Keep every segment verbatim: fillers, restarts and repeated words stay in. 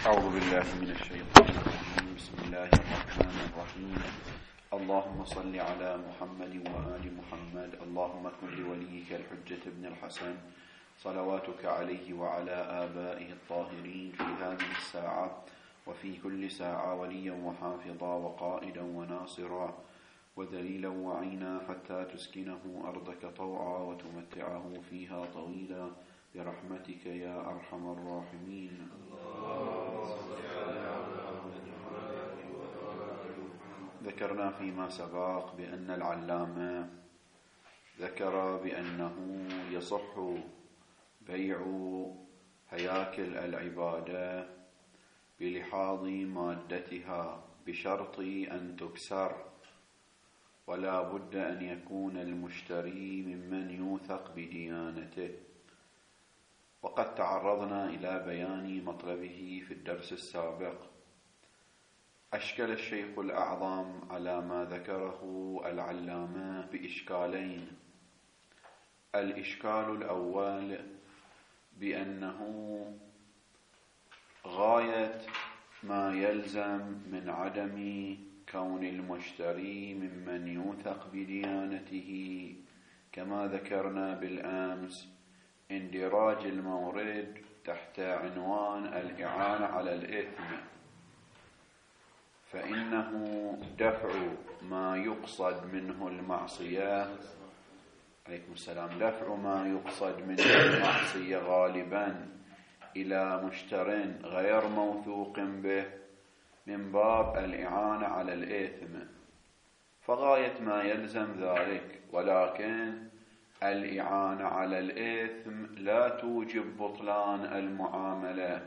أعوذ بالله من الشيطان الرجيم. بسم الله الرحمن الرحيم. اللهم صل على محمد وآل محمد. اللهم كن لوليك الحجة ابن الحسن صلواتك عليه وعلى آبائه الطاهرين في هذه الساعة وفي كل ساعة وليا وحافظا وقائدا وناصرا ودليلا وعينا حتى تسكنه أرضك طوعا وتمتعه فيها طويلا برحمتك يا أرحم الراحمين. ذكرنا فيما سبق بأن العلامة ذكر بأنه يصح بيع هياكل العبادة بلحاظ مادتها بشرط أن تكسر، ولا بد أن يكون المشتري ممن يوثق بديانته. وقد تعرضنا إلى بيان مطلبه في الدرس السابق. أشكل الشيخ الأعظم على ما ذكره العلامة بإشكالين. الإشكال الأول بأنه غاية ما يلزم من عدم كون المشتري ممن يوثق بديانته كما ذكرنا بالأمس اندراج المورد تحت عنوان الإعانة على الإثم، فإنه دفع ما يقصد منه المعصية عليكم السلام دفع ما يقصد منه المعصية غالبا إلى مشتر غير موثوق به من باب الإعانة على الإثم، فغاية ما يلزم ذلك. ولكن الإعانة على الإثم لا توجب بطلان المعاملة،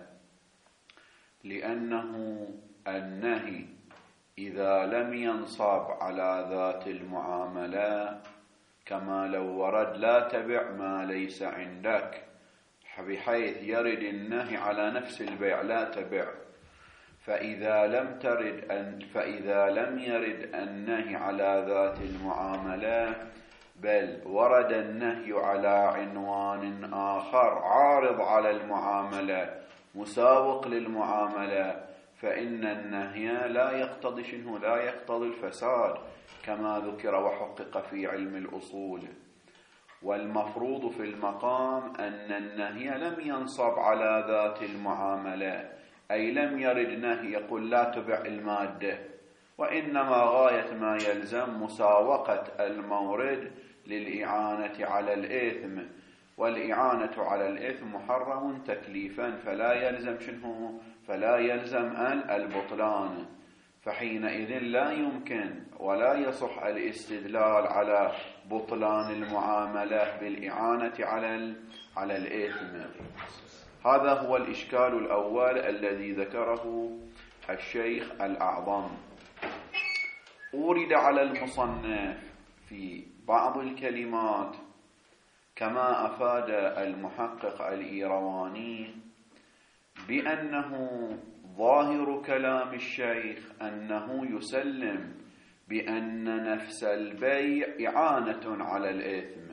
لأنه النهي إذا لم ينصب على ذات المعاملة كما لو ورد لا تبع ما ليس عندك، بحيث يرد النهي على نفس البيع لا تبع. فإذا لم ترد أن فإذا لم يرد النهي على ذات المعاملة بل ورد النهي على عنوان آخر عارض على المعاملة مساوق للمعاملة، فإن النهي لا يقتضي شنه لا يقتضي الفساد كما ذكر وحقق في علم الأصول. والمفروض في المقام أن النهي لم ينصب على ذات المعاملة، أي لم يرد نهي يقول لا تبع المادة، وإنما غاية ما يلزم مساوقة المورد للإعانة على الإثم، والإعانة على الإثم محرم تكليفا فلا يلزم شنه فلا يلزم البطلان. فحينئذ لا يمكن ولا يصح الاستدلال على بطلان المعاملة بالإعانة على على الإثم. هذا هو الإشكال الأول الذي ذكره الشيخ الأعظم. أورد على المصنف في بعض الكلمات كما أفاد المحقق الإيرواني بأنه ظاهر كلام الشيخ أنه يسلم بأن نفس البيع إعانة على الإثم،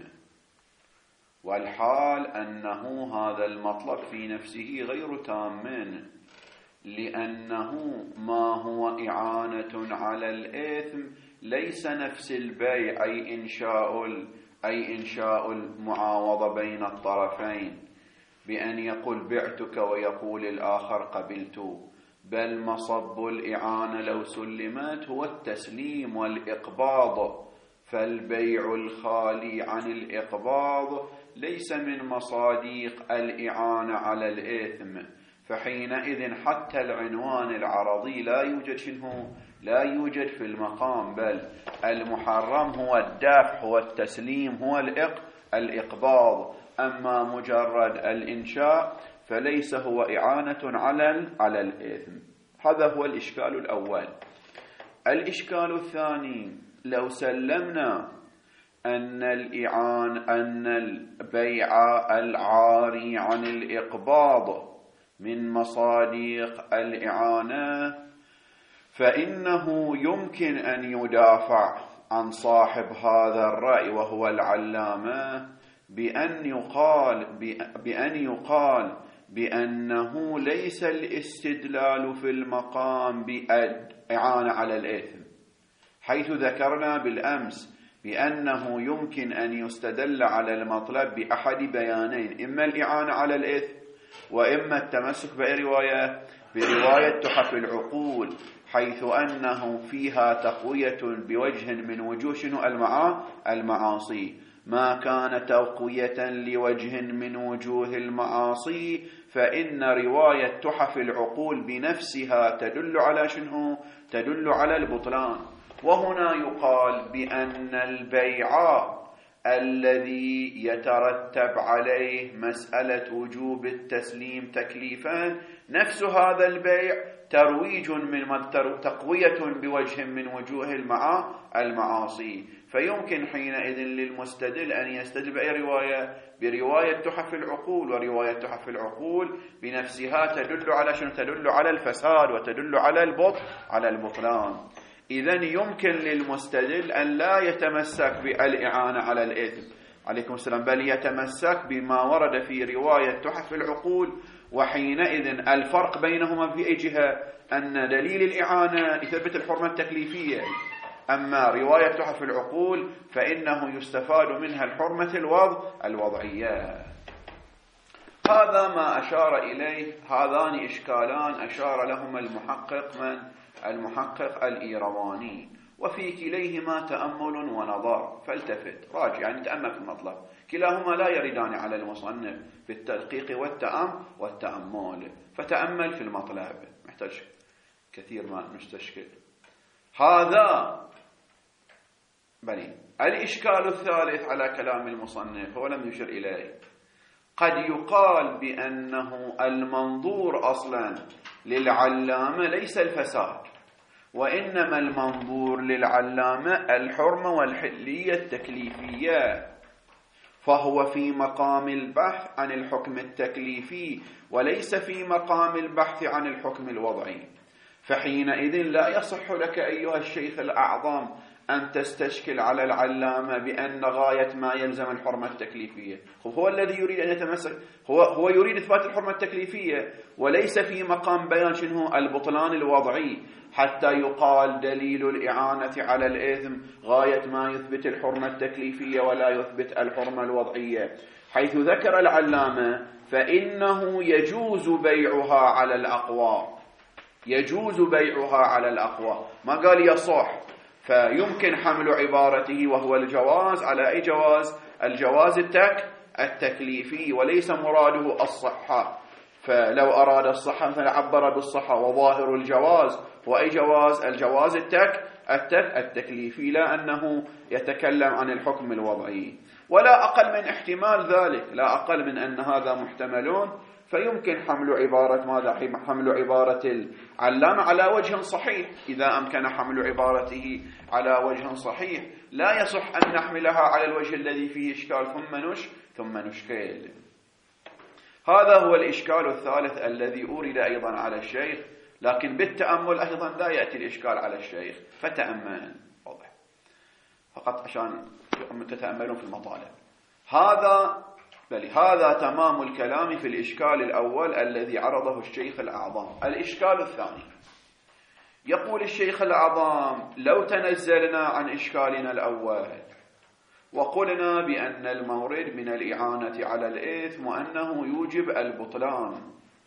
والحال أنه هذا المطلب في نفسه غير تام، لأنه ما هو إعانة على الإثم ليس نفس البيع أي إنشاء أي إنشاء المعاوضة بين الطرفين بأن يقول بعتك ويقول الآخر قبلت، بل مصب الإعانة لو سلمت هو التسليم والإقباض، فالبيع الخالي عن الإقباض ليس من مصاديق الإعانة على الإثم. فحينئذ حتى العنوان العرضي لا يوجد شنه لا يوجد في المقام، بل المحرم هو الدفع هو التسليم هو الإقباض، أما مجرد الإنشاء فليس هو إعانة على على الإثم. هذا هو الإشكال الأول. الإشكال الثاني: لو سلمنا أن الإعان أن البيع العاري عن الإقباض من مصاديق الإعانة، فإنه يمكن أن يدافع عن صاحب هذا الرأي وهو العلامة بأن يقال بأن يقال بأنه ليس الاستدلال في المقام بإعانة على الإثم، حيث ذكرنا بالأمس بأنه يمكن أن يستدل على المطلب بأحد بيانين، إما الإعانة على الإثم وإما التمسك بأي رواية برواية تحف العقول، حيث أنه فيها تقوية بوجه من وجوه شنو المعاصي. ما كان تقوية لوجه من وجوه المعاصي فإن رواية تحف العقول بنفسها تدل على شنو؟ تدل على البطلان. وهنا يقال بأن البيع الذي يترتب عليه مسألة وجوب التسليم تكليفا، نفس هذا البيع ترويج من تقوية بوجه من وجوه المعاصي، فيمكن حينئذ للمستدل أن يستدل بأي رواية؟ برواية تحف العقول، ورواية تحف العقول بنفسها تدل على شنو؟ تدل على الفساد وتدل على البطل على البطلان. إذن يمكن للمستدل أن لا يتمسك بالإعانة على الإثم عليكم السلام، بل يتمسك بما ورد في رواية تحف العقول، وحينئذ الفرق بينهما في أي جهة؟ أن دليل الإعانة يثبت الحرمة التكليفية، أما رواية تحف العقول فإنه يستفاد منها الحرمة الوضع الوضعية. هذا ما أشار إليه، هذان إشكالان أشار لهما المحقق من المحقق الإيرواني، وفي كليهما تأمل ونظر، فالتفت راجع يعني تأمل في المطلب، كلاهما لا يردان على المصنف بالتدقيق والتأم والتأمل، فتأمل في المطلب، محتاج كثير ما نستشكل هذا. بني الإشكال الثالث على كلام المصنف هو لم يشر إليه، قد يقال بأنه المنظور أصلا للعلامة ليس الفساد، وإنما المنظور للعلامة الحرمة والحلية التكليفية، فهو في مقام البحث عن الحكم التكليفي وليس في مقام البحث عن الحكم الوضعي. فحينئذ لا يصح لك أيها الشيخ الأعظم أن تستشكل على العلامة بأن غاية ما يلزم الحرمة التكليفية. هو الذي يريد أن يتمسك، هو, هو يريد إثبات الحرمة التكليفية، وليس في مقام بيان شنو البطلان الوضعي، حتى يقال دليل الإعانة على الإثم غاية ما يثبت الحرمة التكليفية ولا يثبت الحرمة الوضعية، حيث ذكر العلامة فإنه يجوز بيعها على الأقوى، يجوز بيعها على الأقوى، ما قال يصح، فيمكن حمل عبارته وهو الجواز على أي جواز؟ الجواز التك التكليفي، وليس مراده الصحة. فلو أراد الصحة مثلا عبر بالصحة، وظاهر الجواز وأي جواز؟ الجواز التك التك التكليفي، لا أنه يتكلم عن الحكم الوضعي. ولا أقل من احتمال ذلك، لا أقل من أن هذا محتملون، فيمكن حمل عبارة ماذا؟ حمل عبارة العلامة على وجه صحيح، إذا أمكن حمل عبارته على وجه صحيح، لا يصح أن نحملها على الوجه الذي فيه إشكال ثم نش ثم نشكل. هذا هو الإشكال الثالث الذي أورد أيضا على الشيخ، لكن بالتأمل أيضا لا يأتي الإشكال على الشيخ، فتأمل واضح فقط عشان تتأملون في المطالب. هذا بل هذا تمام الكلام في الإشكال الأول الذي عرضه الشيخ الأعظم. الإشكال الثاني، يقول الشيخ الأعظم: لو تنزلنا عن إشكالنا الأول وقلنا بأن المورد من الإعانة على الإثم وأنه يوجب البطلان،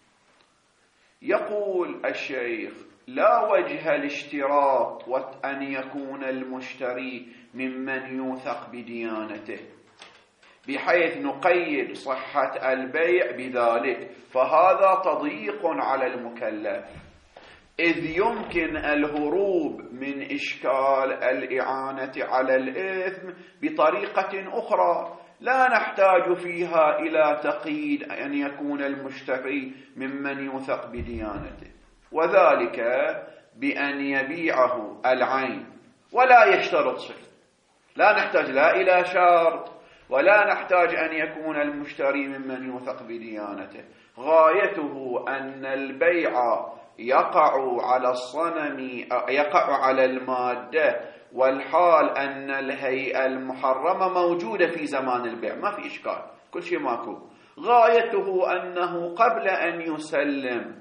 يقول الشيخ: لا وجه الاشتراط وأن يكون المشتري ممن يوثق بديانته، بحيث نقيد صحة البيع بذلك، فهذا تضييق على المكلف، إذ يمكن الهروب من إشكال الإعانة على الإثم بطريقة أخرى لا نحتاج فيها إلى تقييد أن يكون المشتري ممن يوثق بديانته، وذلك بأن يبيعه العين ولا يشترط شيء، لا نحتاج لا إلى شرط ولا نحتاج أن يكون المشتري ممن يوثق بديانته، غايته أن البيع يقع على الصنم، يقع على المادة، والحال أن الهيئة المحرمة موجودة في زمان البيع، ما في إشكال، كل شيء ماكو، غايته أنه قبل أن يسلم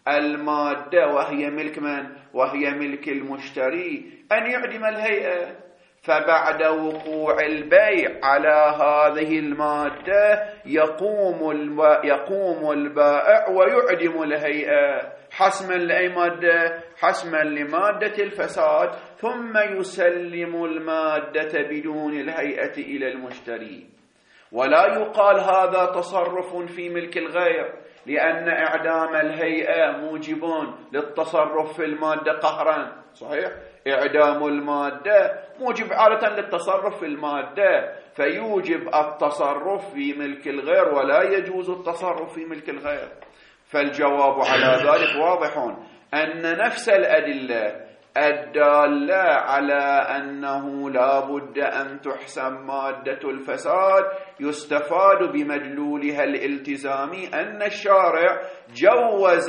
المادة وهي ملك من؟ وهي ملك المشتري أن يعدم الهيئة، فبعد وقوع البيع على هذه المادة يقوم يقوم البائع ويعدم الهيئة حسما لأي مادة؟ حسما لمادة الفساد، ثم يسلم المادة بدون الهيئة إلى المشتري. ولا يقال هذا تصرف في ملك الغير، لأن إعدام الهيئة موجب للتصرف في المادة قهرا. صحيح؟ إعدام المادة موجب عادة للتصرف في المادة، فيوجب التصرف في ملك الغير ولا يجوز التصرف في ملك الغير. فالجواب على ذلك واضح، أن نفس الأدلة الدالة على أنه لا بد أن تحسم مادة الفساد يستفاد بمدلولها الالتزامي أن الشارع جوز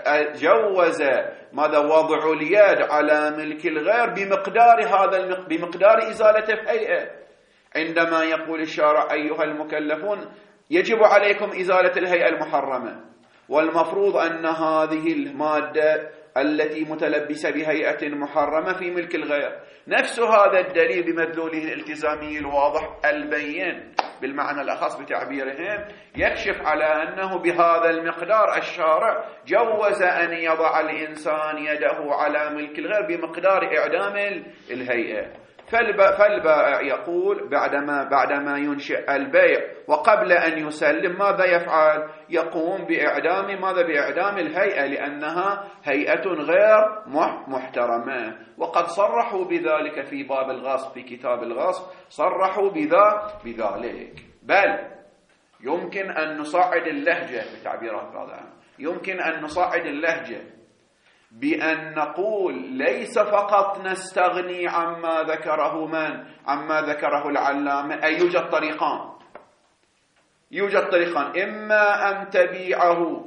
جوز ماذا؟ وضع اليد على ملك الغير بمقدار هذا بمقدار إزالة الهيئة. عندما يقول الشارع أيها المكلفون يجب عليكم إزالة الهيئة المحرمة، والمفروض أن هذه المادة التي متلبسة بهيئة محرمة في ملك الغير، نفس هذا الدليل بمدلوله الالتزامي الواضح البين بالمعنى الأخص بتعبيرهم يكشف على أنه بهذا المقدار الشارع جوز أن يضع الإنسان يده على ملك الغير بمقدار إعدام الهيئة. فالبائع يقول بعدما بعدما ينشئ البيع وقبل أن يسلم ماذا يفعل؟ يقوم بإعدام ماذا؟ بإعدام الهيئة، لأنها هيئة غير محترمة. وقد صرحوا بذلك في باب الغصب، في كتاب الغصب صرحوا بذا بذلك. بل يمكن أن نصعد اللهجة بتعبيرات بعضها، يمكن أن نصعد اللهجة بأن نقول ليس فقط نستغني عما ذكره من عما ذكره العلامة، أي يوجد طريقان يوجد طريقان إما أن تبيعه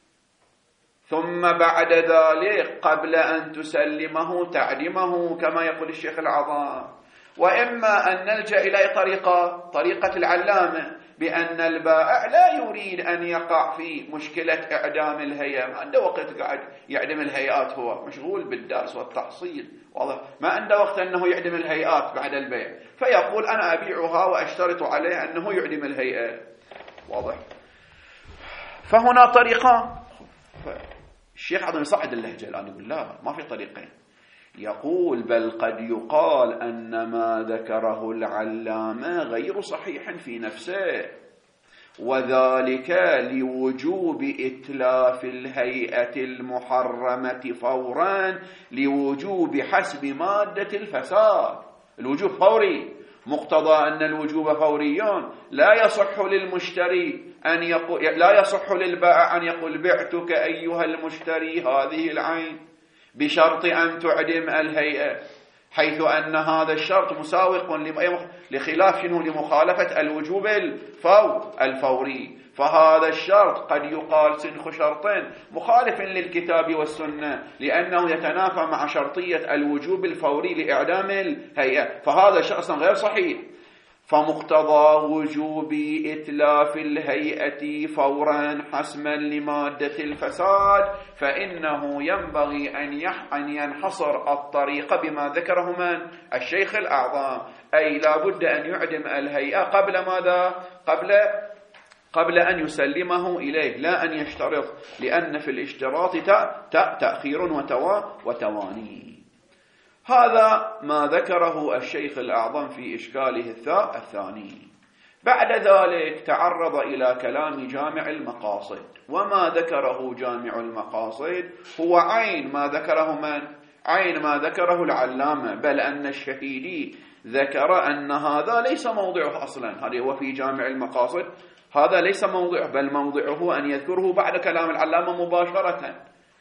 ثم بعد ذلك قبل أن تسلمه تعدمه كما يقول الشيخ العظام، وإما أن نلجأ إلى طريقة طريقة العلامة بأن البائع لا يريد أن يقع في مشكلة إعدام الهيئة، ما عنده وقت قاعد يعدم الهيئات، هو مشغول بالدرس والتحصيل، واضح؟ ما عنده وقت أنه يعدم الهيئات بعد البيع، فيقول أنا أبيعها وأشترط عليه أنه يعدم الهيئة، واضح؟ فهنا طريقان. الشيخ عظم يصعد اللهجة الآن يقول لا ما في طريقين، يقول بل قد يقال أن ما ذكره العلامة غير صحيح في نفسه، وذلك لوجوب إتلاف الهيئة المحرمة فورا لوجوب حسب مادة الفساد. الوجوب فوري، مقتضى أن الوجوب فوري، لا يصح للمشتري أن يقول لا يصح للبائع أن يقول بعتك أيها المشتري هذه العين بشرط أن تعدم الهيئة، حيث أن هذا الشرط مساوق لخلاف شنو؟ لمخالفة الوجوب الفوري. فهذا الشرط قد يقال سنخ شرط مخالف للكتاب والسنة، لأنه يتنافى مع شرطية الوجوب الفوري لإعدام الهيئة، فهذا شخص غير صحيح. فمقتضى وجوب إتلاف الهيئة فورا حسما لمادة الفساد فإنه ينبغي أن ينحصر الطريق بما ذكره من الشيخ الأعظم، أي لا بد أن يعدم الهيئة قبل ماذا؟ قبل قبل أن يسلمه إليه، لا أن يشترط، لأن في الاشتراط تأخير وتواني. هذا ما ذكره الشيخ الأعظم في إشكاله الثاني. بعد ذلك تعرض إلى كلام جامع المقاصد، وما ذكره جامع المقاصد هو عين ما ذكره من؟ عين ما ذكره العلامة، بل أن الشهيدي ذكر أن هذا ليس موضعه أصلا، هذا هو في جامع المقاصد، هذا ليس موضعه، بل موضعه أن يذكره بعد كلام العلامة مباشرة،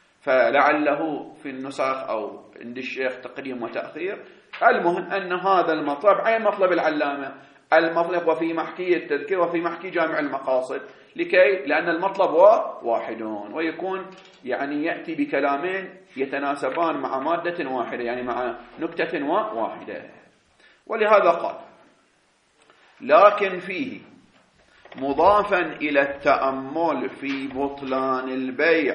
فلعله في النسخ أو عند الشيخ تقديم وتأخير. المهم أن هذا المطلب عين مطلب العلامة، المطلب وفي محكي التذكير وفي محكي جامع المقاصد، لكي لأن المطلب واحد ويكون يعني يأتي بكلامين يتناسبان مع مادة واحدة، يعني مع نكتة واحدة. ولهذا قال لكن فيه مضافا إلى التأمل في بطلان البيع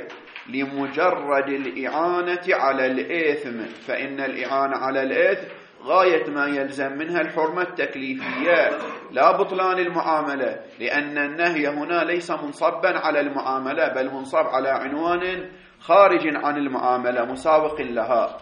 لمجرد الإعانة على الإثم، فإن الإعانة على الإثم غاية ما يلزم منها الحرمة التكليفية لا بطلان المعاملة، لأن النهي هنا ليس منصبا على المعاملة بل منصب على عنوان خارج عن المعاملة مسابق لها،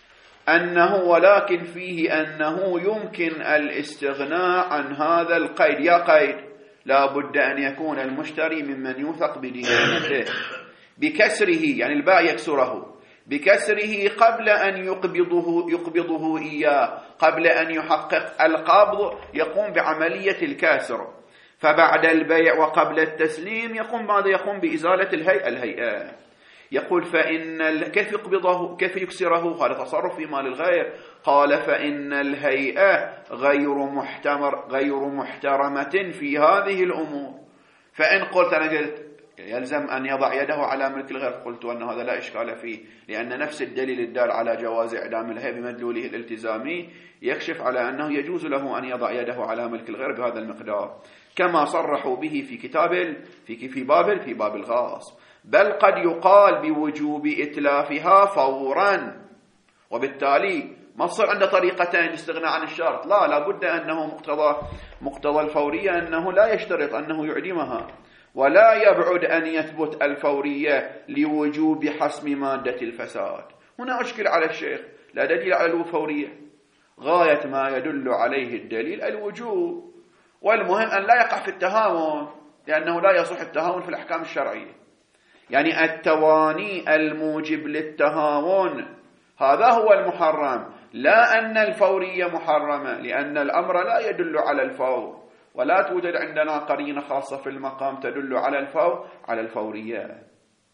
أنه ولكن فيه أنه يمكن الاستغناء عن هذا القيد. يا قيد لا بد أن يكون المشتري ممن يوثق بديانته بكسره، يعني البائع يكسره بكسره قبل أن يقبضه, يقبضه إياه، قبل أن يحقق القبض يقوم بعملية الكسر، فبعد البيع وقبل التسليم يقوم ماذا؟ يقوم بإزالة الهيئة الهيئة. يقول فإن كيف يقبضه كيف يكسره؟ هذا تصرف في مال الغير. قال فإن الهيئة غير محتمر غير محترمة في هذه الأمور. فإن قلت أنا قلت يلزم أن يضع يده على ملك الغير، قلت أن هذا لا إشكال فيه، لأن نفس الدليل الدال على جواز إعدام الهيئة بمدلوله الالتزامي يكشف على أنه يجوز له أن يضع يده على ملك الغير بهذا المقدار، كما صرحوا به في كتاب في في باب في باب الغاصب. بل قد يقال بوجوب إتلافها فورا، وبالتالي ما صار عنده طريقتين استغناء عن الشرط، لا لابد أنه مقتضى مقتضى الفورية أنه لا يشترط أنه يعدمها، ولا يبعد أن يثبت الفورية لوجوب حسم مادة الفساد. هنا أشكل على الشيخ لا دليل على الفورية، غاية ما يدل عليه الدليل الوجوب، والمهم أن لا يقع في التهاون، لأنه لا يصح التهاون في الأحكام الشرعية. يعني التواني الموجب للتهاون هذا هو المحرم، لا أن الفورية محرمة، لأن الأمر لا يدل على الفور، ولا توجد عندنا قرينة خاصة في المقام تدل على الفور على الفورية.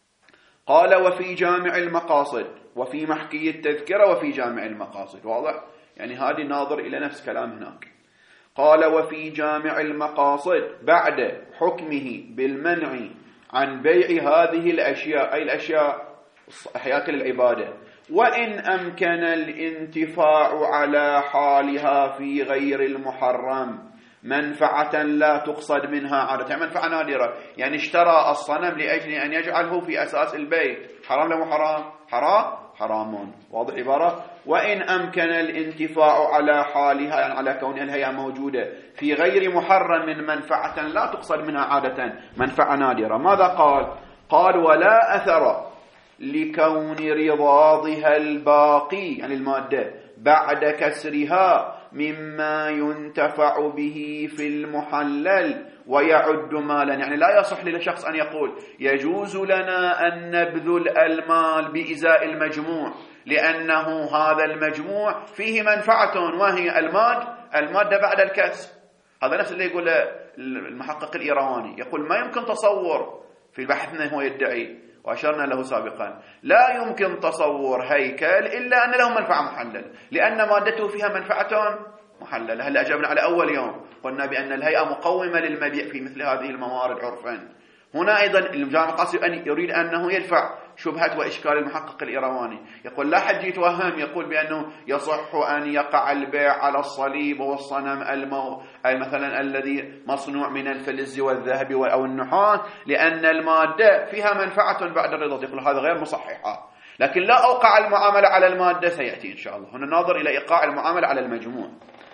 قال وفي جامع المقاصد، وفي محكي التذكرة وفي جامع المقاصد، واضح؟ يعني هذه ناظر إلى نفس كلام هناك. قال وفي جامع المقاصد بعد حكمه بالمنع عن بيع هذه الأشياء، أي الأشياء أحياء العبادة، وإن أمكن الانتفاع على حالها في غير المحرم منفعة لا تقصد منها عادة، يعني منفعة نادرة، يعني اشترى الصنم لأجل أن يجعله في أساس البيت، حرام له حرام حرام حرام، واضح عبارة. وإن أمكن الانتفاع على حالها، يعني على كونها الهيئة موجودة في غير محرم من منفعة لا تقصد منها عادة، منفعة نادرة. ماذا قال؟ قال ولا أثر لكون رضاضها الباقي، يعني المادة بعد كسرها مما ينتفع به في المحلل ويعد مالا، يعني لا يصح للشخص أن يقول يجوز لنا أن نبذل المال بإزاء المجموع، لأنه هذا المجموع فيه منفعة وهي الماد المادة بعد الكسر. هذا نفس اللي يقول المحقق الإيرواني، يقول ما يمكن تصور في بحثنا هو يدعي وأشرنا له سابقا، لا يمكن تصور هيكل إلا أن له منفعة محللة، لأن مادته فيها منفعة محللة. هل أجبنا على أول يوم قلنا بأن الهيئة مقومة للمبيع في مثل هذه الموارد عرفا. هنا أيضا الجامع القاصد أن يريد أنه يدفع شبهة وإشكال المحقق الإيرواني، يقول لا حد يتوهم يقول بأنه يصح أن يقع البيع على الصليب والصنم المو أي مثلا الذي مصنوع من الفلز والذهب أو النحاس، لأن المادة فيها منفعة بعد الرضا. يقول هذا غير مصححة، لكن لا أوقع المعاملة على المادة، سيأتي إن شاء الله. هنا ناظر إلى إيقاع المعاملة على المجموع.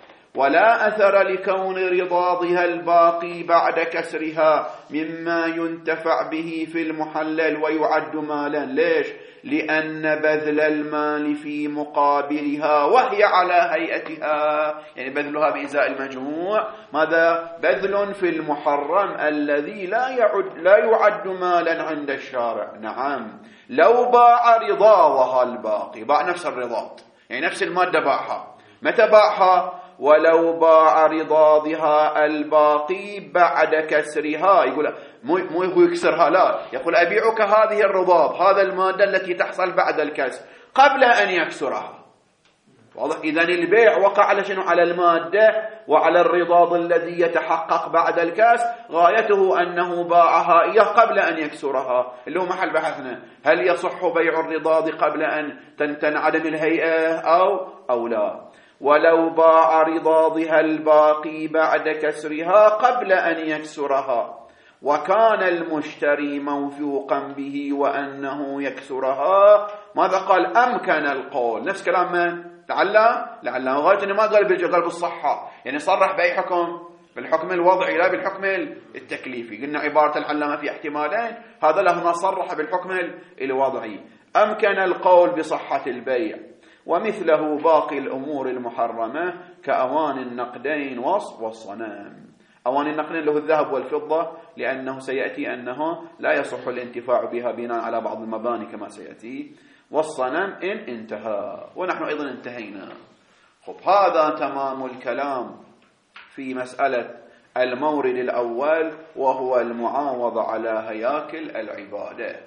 ولا أثر لكون رضاضها الباقي بعد كسرها مما ينتفع به في المحلل ويعد مالا. ليش؟ لأن بذل المال في مقابلها وهي على هيئتها، يعني بذلها بإزاء المجموع، ماذا؟ بذل في المحرم الذي لا يعد, لا يعد مالا عند الشارع. نعم، لو باع رضاضها الباقي، باع نفس الرضاض، يعني نفس المادة باعها، متى باعها؟ ولو باع رضاضها الباقي بعد كسرها، يقول مو مو هو يكسرها، لا، يقول أبيعك هذه الرضاض، هذا المادة التي تحصل بعد الكسر قبل أن يكسرها. واضح؟ إذن البيع وقع على شنو؟ على المادة وعلى الرضاض الذي يتحقق بعد الكسر، غايته أنه باعها إياه قبل أن يكسرها، اللي هو محل بحثنا، هل يصح بيع الرضاض قبل أن تنعدم الهيئة أو أو لا؟ ولو باع رضاضها الباقي بعد كسرها قبل أن يكسرها وكان المشتري موثوقا به وأنه يكسرها. ماذا قال؟ أمكن القول. نفس كلام من؟ لعل لعل غاية ما قال بالجغل بالصحة، يعني صرح بأي حكم؟ بالحكم الوضعي لا بالحكم التكليفي. قلنا عبارة العلامة في احتمالين، هذا له ما صرح بالحكم الوضعي. أمكن القول بصحة البيع. ومثله باقي الأمور المحرمة كأواني النقدين والصنم. أواني النقدين له الذهب والفضة، لأنه سيأتي أنه لا يصح الانتفاع بها بناء على بعض المباني كما سيأتي. والصنم إن انتهى، ونحن أيضا انتهينا. خب، هذا تمام الكلام في مسألة المورد الأول، وهو المعاوضة على هياكل العبادة.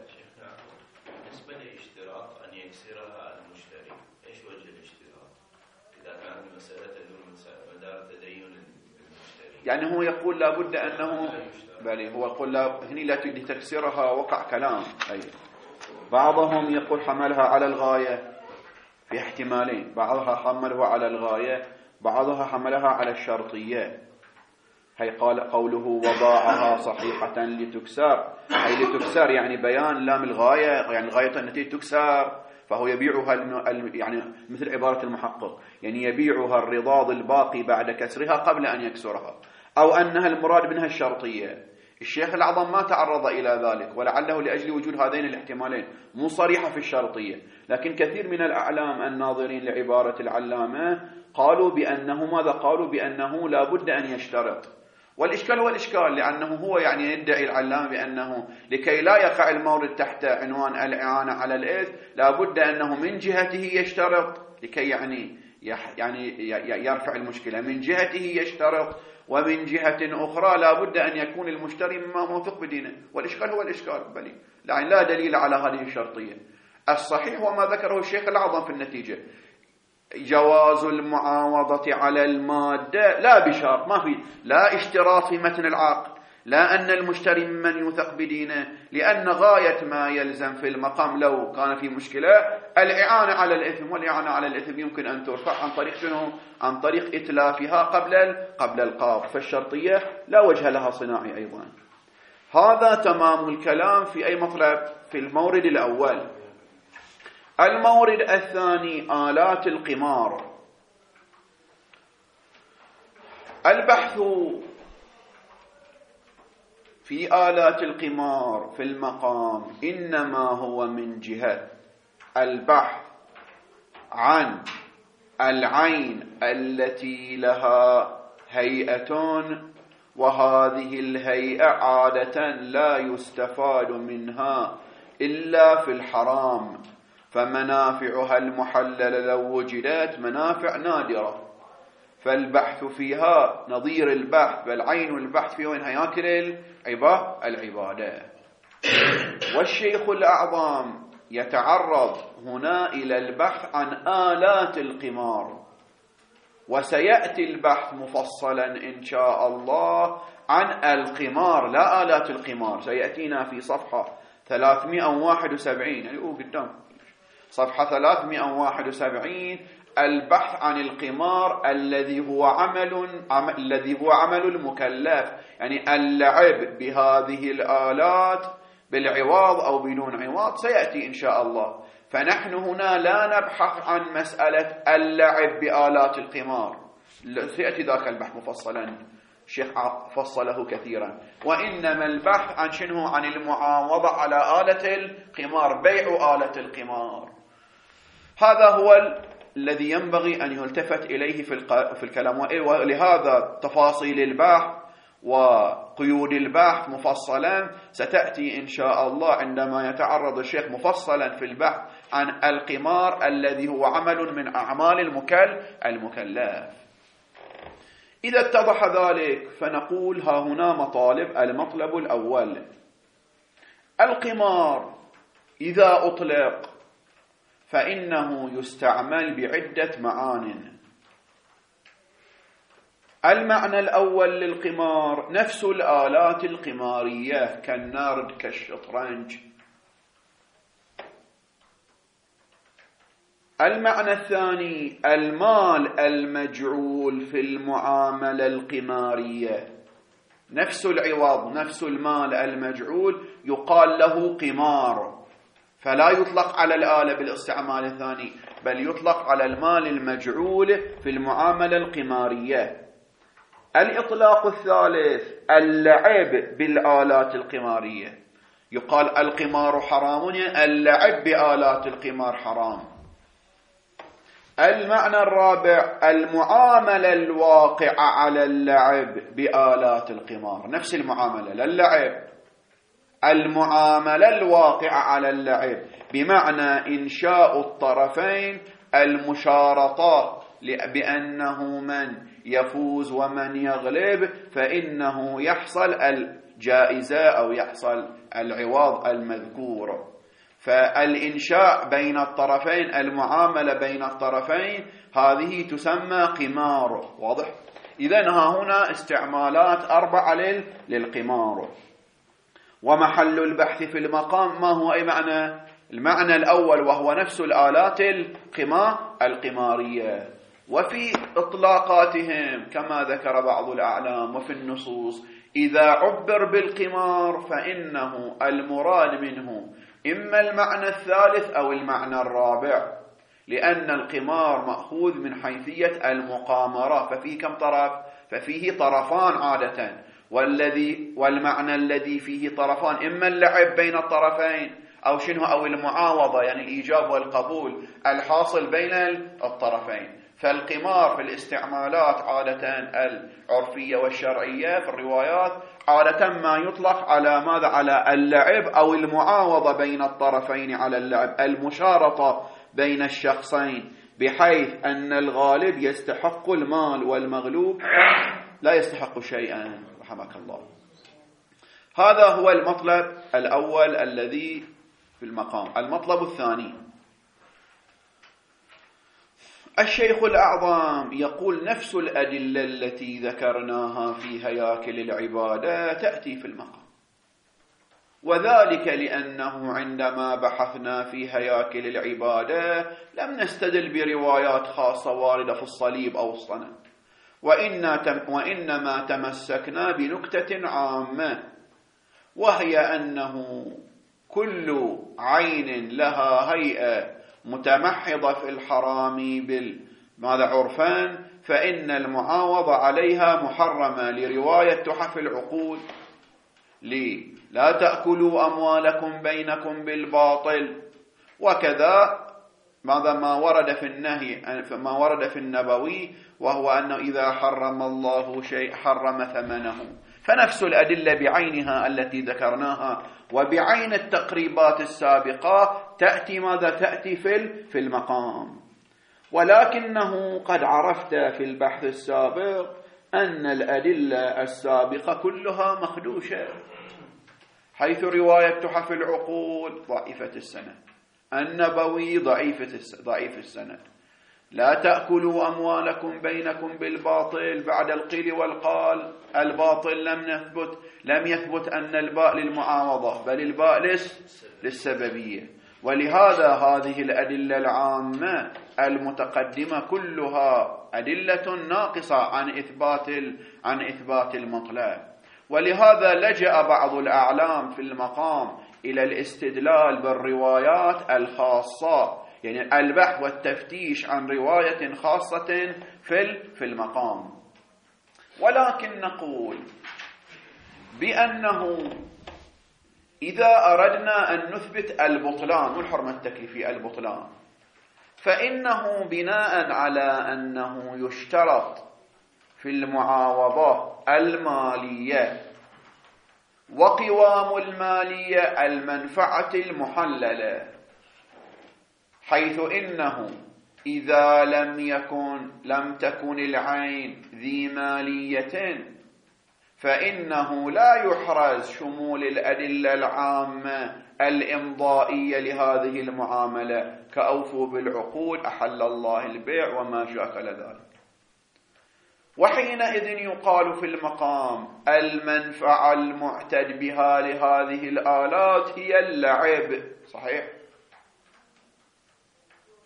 بالنسبة لاشتراط أن يكسرها المشتري، إيش وجه الاشتراط؟ إذا كانت المسألة تدور من مدار تدين المشتري، يعني هو يقول لابد أنه بل هو يقول لا هني لا لتكسرها وقع كلام. أي بعضهم يقول حملها على الغاية في احتمالين، بعضها حملها على الغاية، بعضها حملها على الشرطية. هي قال قوله وضاعها صحيحة لتكسر، أي لتكسر يعني بيان لام الغاية، يعني غاية النتيجة تكسر، فهو يبيعها يعني مثل عبارة المحقق، يعني يبيعها الرضاض الباقي بعد كسرها قبل أن يكسرها، أو أنها المراد منها الشرطية. الشيخ الأعظم ما تعرض إلى ذلك، ولعله لأجل وجود هذين الاحتمالين، مو صريحة في الشرطية. لكن كثير من الأعلام الناظرين لعبارة العلامة قالوا بأنه ماذا؟ قالوا بأنه لا بد أن يشترط. والإشكال هو الإشكال، لأنه هو يعني يدعي العلامة بأنه لكي لا يقع المورد تحت عنوان الإعانة على الإثم لا بد أنه من جهته يشترط، لكي يعني يعني يرفع المشكلة. من جهته يشترط، ومن جهة أخرى لا بد أن يكون المشتري مما موثق بدينه. والإشكال هو الإشكال بلي يعني لا دليل على هذه الشرطية. الصحيح وما ذكره الشيخ الأعظم في النتيجة، جواز المعاوضة على المادة لا بشرط، ما في لا اشتراط في متن العقد، لا أن المشتري ممن يوثق بدينه، لأن غاية ما يلزم في المقام لو كان في مشكلة الإعانة على الإثم، والإعانة على الإثم يمكن أن ترفع عن طريق شنو؟ عن طريق إتلافها قبل قبل القاض، فالشرطية لا وجه لها صناعي أيضا. هذا تمام الكلام في أي مطلب؟ في المورد الأول. المورد الثاني آلات القمار. البحث في آلات القمار في المقام إنما هو من جهة البحث عن العين التي لها هيئة، وهذه الهيئة عادة لا يستفاد منها إلا في الحرام، فمنافعها المحللة لو وجدت منافع نادرة، فالبحث فيها نظير البحث، بالعين البحث فيها وين هياكل العبادة. والشيخ الأعظم يتعرض هنا إلى البحث عن آلات القمار، وسيأتي البحث مفصلا إن شاء الله عن القمار لا آلات القمار. سيأتينا في صفحة ثلاثمائة وواحد وسبعين، يعني هو قدام صفحة ثلاثمائة وواحد وسبعين، البحث عن القمار الذي هو عمل عمل الذي هو عمل المكلف، يعني اللعب بهذه الآلات بالعوض أو بدون عوض، سيأتي إن شاء الله. فنحن هنا لا نبحث عن مسألة اللعب بآلات القمار، سيأتي ذاك البحث مفصلا، الشيخ فصله كثيرا، وإنما البحث عن شنو؟ عن المعاوضة على آلة القمار، بيع آلة القمار. هذا هو الذي ينبغي أن يلتفت إليه في الكلام، ولهذا تفاصيل البحث وقيود البحث مفصلا ستأتي إن شاء الله عندما يتعرض الشيخ مفصلا في البحث عن القمار الذي هو عمل من أعمال المكل المكلف. إذا اتضح ذلك فنقول ها هنا مطالب. المطلب الأول، القمار إذا أطلق فإنه يستعمل بعدة معان. المعنى الأول للقمار نفس الآلات القمارية كالنرد كالشطرنج. المعنى الثاني المال المجعول في المعاملة القمارية، نفس العوض نفس المال المجعول يقال له قمار، فلا يطلق على الآلة بالاستعمال الثاني، بل يطلق على المال المجعول في المعاملة القمارية. الإطلاق الثالث اللعب بالآلات القمارية، يقال القمار حرام، اللعب بآلات القمار حرام. المعنى الرابع المعاملة الواقعة على اللعب بآلات القمار، نفس المعاملة للعب، المعاملة الواقعة على اللعب بمعنى إنشاء الطرفين المشارطة بأنه من يفوز ومن يغلب فإنه يحصل الجائزة أو يحصل العوض المذكور. فالإنشاء بين الطرفين، المعاملة بين الطرفين، هذه تسمى قمار. واضح؟ إذن ها هنا استعمالات أربعة للقمار. ومحل البحث في المقام ما هو أي معنى؟ المعنى الأول وهو نفس الآلات القمار القمارية. وفي إطلاقاتهم كما ذكر بعض الأعلام وفي النصوص إذا عبر بالقمار فإنه المراد منه إما المعنى الثالث أو المعنى الرابع، لأن القمار مأخوذ من حيثية المقامرة، ففيه كم طرف؟ ففيه طرفان عادة، والذي والمعنى الذي فيه طرفان إما اللعب بين الطرفين أو شنو أو المعاوضة، يعني الإيجاب والقبول الحاصل بين الطرفين. فالقمار في الاستعمالات عادة العرفية والشرعية في الروايات عادة ما يطلق على ماذا؟ على اللعب أو المعاوضة بين الطرفين على اللعب، المشارطة بين الشخصين، بحيث أن الغالب يستحق المال والمغلوب لا يستحق شيئا رحمك الله. هذا هو المطلب الأول الذي في المقام. المطلب الثاني الشيخ الأعظم يقول نفس الأدلة التي ذكرناها في هياكل العبادة تأتي في المقام، وذلك لأنه عندما بحثنا في هياكل العبادة لم نستدل بروايات خاصة واردة في الصليب أو الصنم، وإنما تمسكنا بنكتة عامة، وهي أنه كل عين لها هيئة متمحضة في الحرام بالماذا عرفان فإن المعاوضة عليها محرمة، لرواية تحف العقول لي لا تأكلوا أموالكم بينكم بالباطل. وكذا ماذا ما ورد في النهي، ما ورد في النبوي، وهو أنه إذا حرم الله شيء حرم ثمنه. فنفس الأدلة بعينها التي ذكرناها وبعين التقريبات السابقة تأتي ماذا؟ تأتي في المقام. ولكنه قد عرفت في البحث السابق أن الأدلة السابقة كلها مخدوشة، حيث رواية تحف العقول ضعيفة السند، النبوي ضعيف السند، لا تأكلوا أموالكم بينكم بالباطل بعد القيل والقال، الباطل لم يثبت لم يثبت أن الباء للمعاوضة بل الباء للسببية. ولهذا هذه الأدلة العامة المتقدمة كلها أدلة ناقصة عن إثبات عن إثبات المطلق. ولهذا لجأ بعض الأعلام في المقام إلى الاستدلال بالروايات الخاصة، يعني البحث والتفتيش عن رواية خاصة في في المقام. ولكن نقول بأنه إذا أردنا أن نثبت البطلان والحرمة التكليفية البطلان، فإنه بناء على أنه يشترط في المعاوضة المالية وقوام المالية المنفعة المحللة، حيث إنه إذا لم يكن لم تكن العين ذي مالية فإنه لا يحرز شمول الأدلة العامة الإمضائية لهذه المعاملة كأوفوا بالعقود، أحل الله البيع وما شاكل ذلك. وحينئذ يقال في المقام المنفعة المعتد بها لهذه الآلات هي اللعب، صحيح؟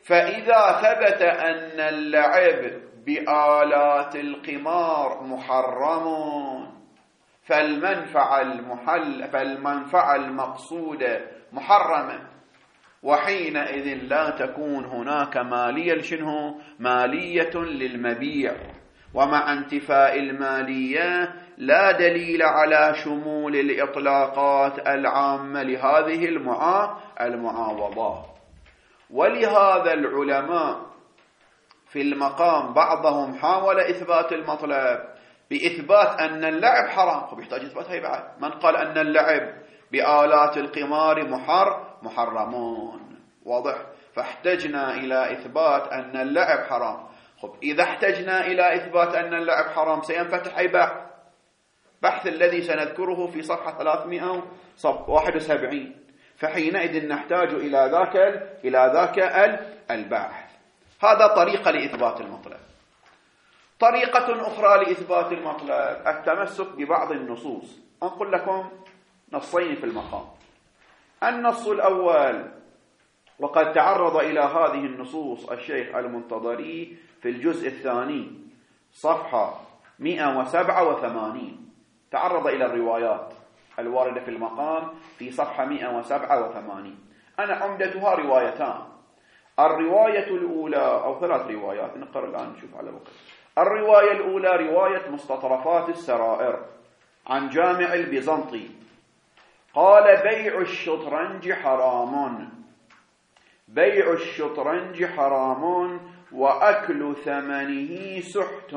فإذا ثبت أن اللعب بآلات القمار محرم فالمنفعة المحل فالمنفعة المقصودة محرمة، وحينئذ لا تكون هناك مالية شنو؟ مالية للمبيع. ومع انتفاء المالية لا دليل على شمول الإطلاقات العامة لهذه المعاوضات. ولهذا العلماء في المقام بعضهم حاول إثبات المطلب بإثبات أن اللعب حرام، وبيحتاج إثبات هاي بعد. من قال أن اللعب بآلات القمار محر محرمون، واضح؟ فاحتجنا إلى إثبات أن اللعب حرام. خب إذا احتجنا إلى إثبات أن اللعب حرام سينفتح أي بحث، بحث الذي سنذكره في صفحة ثلاثمئة وواحد وسبعين، فحينئذ نحتاج إلى ذاك إلى ذاك البحث. هذا طريقة لإثبات المطلب. طريقة أخرى لإثبات المطلب التمسك ببعض النصوص. أنقل لكم نصين في المقام. النص الأول، وقد تعرض إلى هذه النصوص الشيخ المنتظري في الجزء الثاني صفحة مئة وسبعة وثمانين، تعرض إلى الروايات الواردة في المقام في صفحة مئة وسبعة وثمانين. أنا عمدتها روايتان. الرواية الأولى أو ثلاث روايات، نقرأ الآن نشوف على وقت. الرواية الأولى رواية مستطرفات السرائر عن جامع البيزنطي قال: بيع الشطرنج حرام، بيع الشطرنج حرام وأكل ثمنه سحت.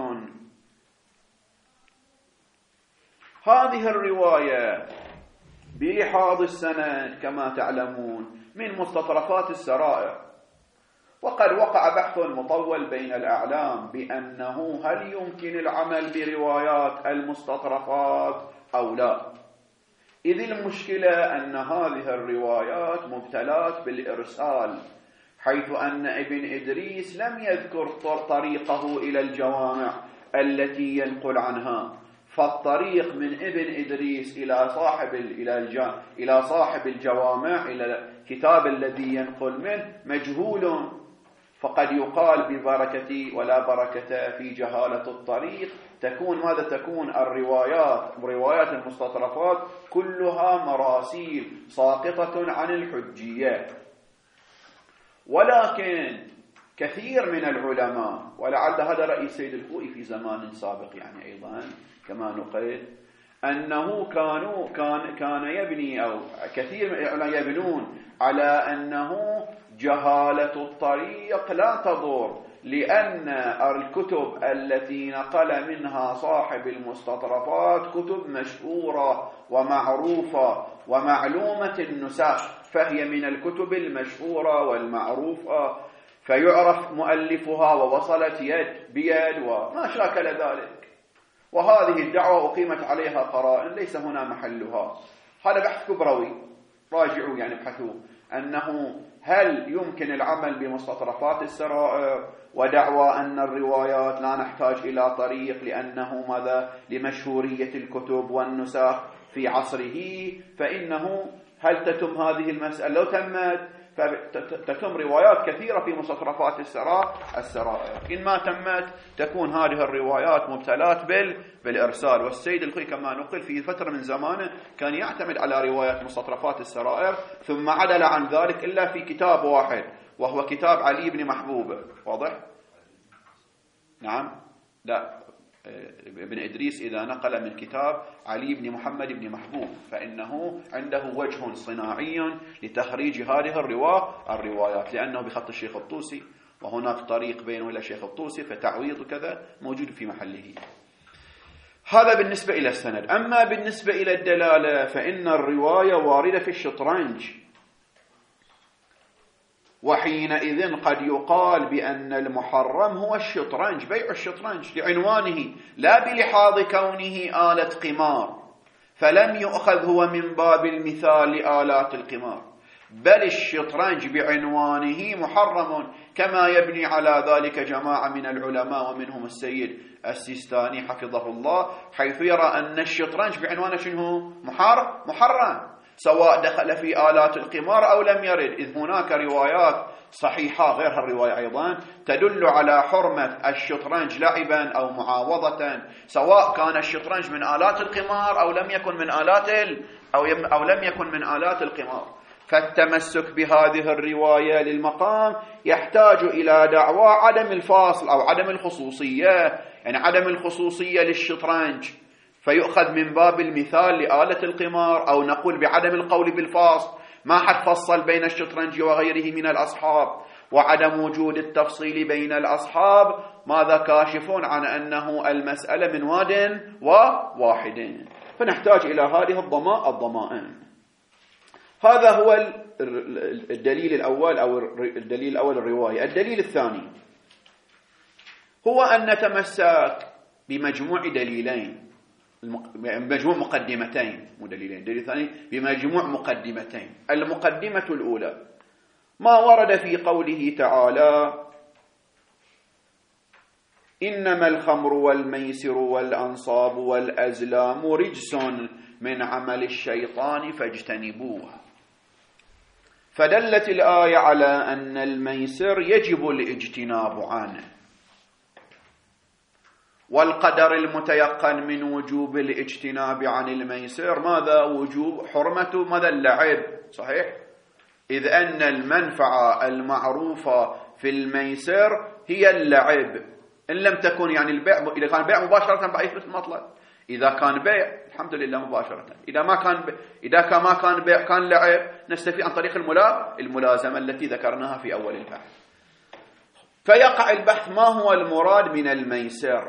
هذه الرواية بلحاظ السند كما تعلمون من مستطرفات السرائر، وقد وقع بحث مطول بين الأعلام بأنه هل يمكن العمل بروايات المستطرفات أو لا، إذ المشكلة أن هذه الروايات مبتلات بالإرسال، حيث أن ابن إدريس لم يذكر طريقه إلى الجوامع التي ينقل عنها، فالطريق من ابن إدريس إلى صاحب إلى إلى صاحب الجوامع إلى الكتاب الذي ينقل منه مجهول، فقد يقال ببركة ولا بركة في جهالة الطريق. تكون ماذا تكون الروايات روايات المستطرفات كلها مراسيل ساقطة عن الحجية. ولكن كثير من العلماء، ولعل هذا رأي السيد الخوئي في زمان سابق يعني أيضا كما نقل، أنه كانوا كان كان يبني أو كثير من العلماء يبنون على أنه جهالة الطريق لا تضر، لأن الكتب التي نقل منها صاحب المستطرفات كتب مشهورة ومعروفة ومعلومة النسخ، فهي من الكتب المشهورة والمعروفة، فيعرف مؤلفها ووصلت يد بيد وما شاكل ذلك. وهذه الدعوة أقيمت عليها قرائن ليس هنا محلها. هذا بحث كبروي، راجعوا يعني ابحثوا أنه هل يمكن العمل بمستطرفات السرائر، ودعوى أن الروايات لا نحتاج إلى طريق لأنه ماذا لمشهورية الكتب والنسخ في عصره، فإنه هل تتم هذه المسألة؟ لو تمت فتتم روايات كثيرة في مستطرفات السرائر، إن ما تمت تكون هذه الروايات مبتلات بالإرسال. والسيد الخوئي كما نقل في فترة من زمانه كان يعتمد على روايات مستطرفات السرائر، ثم عدل عن ذلك إلا في كتاب واحد وهو كتاب علي بن محبوب. واضح؟ نعم، لا، ابن إدريس إذا نقل من كتاب علي بن محمد بن محبوب فإنه عنده وجه صناعي لتخريج هذه الروايات، لأنه بخط الشيخ الطوسي، وهناك طريق بينه إلى الشيخ الطوسي، فتعويض كذا موجود في محله. هذا بالنسبة إلى السند. أما بالنسبة إلى الدلالة فإن الرواية واردة في الشطرنج، وحينئذ قد يقال بأن المحرم هو الشطرنج، بيع الشطرنج لعنوانه، لا بلحاظ كونه آلة قمار، فلم يؤخذ هو من باب المثال لآلات القمار، بل الشطرنج بعنوانه محرم، كما يبني على ذلك جماعة من العلماء ومنهم السيد السيستاني حفظه الله، حيث يرى أن الشطرنج بعنوانه شنو محرم محرم سواء دخل في آلات القمار أو لم يرد، إذ هناك روايات صحيحة غير هالرواية أيضا تدل على حرمة الشطرنج لعبا أو معاوضة، سواء كان الشطرنج من آلات القمار أو لم يكن من آلات ال... أو, يم... أو لم يكن من آلات القمار. فالتمسك بهذه الرواية للمقام يحتاج إلى دعوى عدم الفاصل أو عدم الخصوصية، يعني عدم الخصوصية للشطرنج فيؤخذ من باب المثال لآلة القمار، أو نقول بعدم القول بالفاصل، ما حد فصل بين الشطرنج وغيره من الأصحاب، وعدم وجود التفصيل بين الأصحاب ماذا كاشفون عن أنه المسألة من واد وواحد، فنحتاج إلى هذه الضماء الضمائن. هذا هو الدليل الأول أو الدليل الأول الرواية. الدليل الثاني هو أن نتمسك بمجموع دليلين، بمجموع مقدمتين، مو دليلين، الدليل الثاني بمجموع مقدمتين. المقدمة الأولى ما ورد في قوله تعالى: إنما الخمر والميسر والأنصاب والأزلام رجس من عمل الشيطان فاجتنبوه. فدلت الآية على أن الميسر يجب الاجتناب عنه، والقدر المتيقن من وجوب الاجتناب عن الميسر ماذا؟ وجوب حرمة ماذا؟ اللعب، صحيح؟ إذ أن المنفعة المعروفة في الميسر هي اللعب، إن لم تكن يعني البيع، إذا كان بيع مباشرة بأي فلوس المطلق، إذا كان بيع الحمد لله مباشرة، إذا ما كان بيع، إذا كان ما كان بيع كان لعب، نستفيد عن طريق الملا الملازمة التي ذكرناها في أول البحث. فيقع البحث ما هو المراد من الميسر.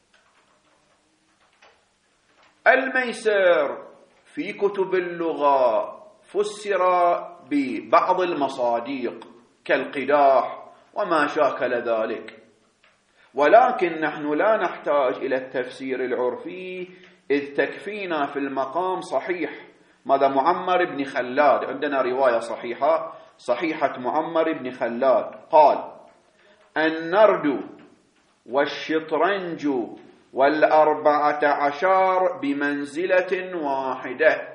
الميسر في كتب اللغة فسر ببعض المصادق كالقداح وما شاكل ذلك، ولكن نحن لا نحتاج إلى التفسير العرفي، إذ تكفينا في المقام صحيح ماذا؟ معمر بن خلاد، عندنا رواية صحيحة صحيحة معمر بن خلاد قال: النرد والشطرنج والأربعة عشر بمنزلة واحدة،